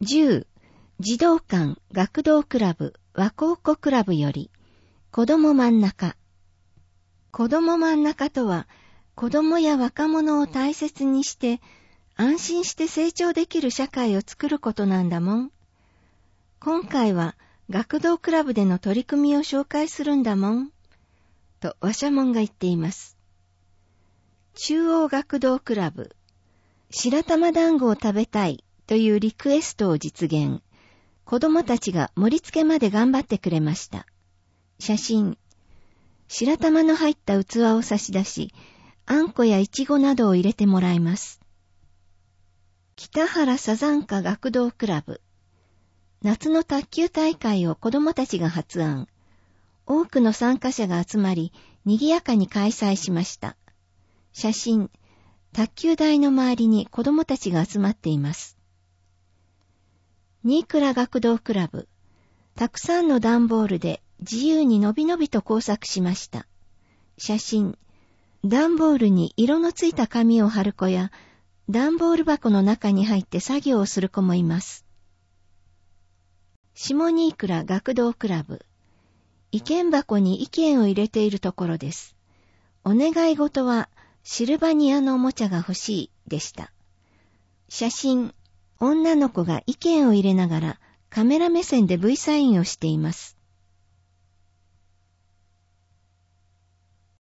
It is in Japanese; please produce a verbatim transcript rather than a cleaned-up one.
じゅう、児童館学童クラブ和光湖クラブより、子ども真ん中。子ども真ん中とは、子どもや若者を大切にして、安心して成長できる社会を作ることなんだもん。今回は学童クラブでの取り組みを紹介するんだもん。とわしゃもんが言っています。中央学童クラブ。白玉団子を食べたいというリクエストを実現。子供たちが盛り付けまで頑張ってくれました。写真。白玉の入った器を差し出し、あんこやいちごなどを入れてもらいます。北原サザンカ学童クラブ。夏の卓球大会を子供たちが発案。多くの参加者が集まり、賑やかに開催しました。写真。卓球台の周りに子供たちが集まっています。新倉学童クラブ。たくさんの段ボールで自由にのびのびと工作しました。写真。段ボールに色のついた紙を貼る子や、段ボール箱の中に入って作業をする子もいます。下新倉学童クラブ。意見箱に意見を入れているところです。お願い事はシルバニアのおもちゃが欲しいでした。写真。女の子が意見を入れながらカメラ目線で V サインをしています。